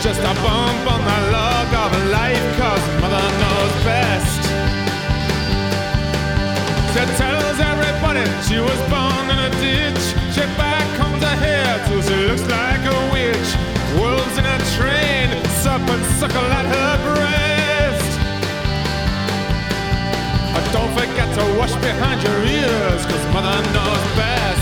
just a bump on the log of life, 'cause mother knows best. She tells everybody she was born in a ditch. She back comes her hair till she looks like a witch. Wolves in a train, sup and suckle at her breast. Don't forget to wash behind your ears, 'cause mother knows best.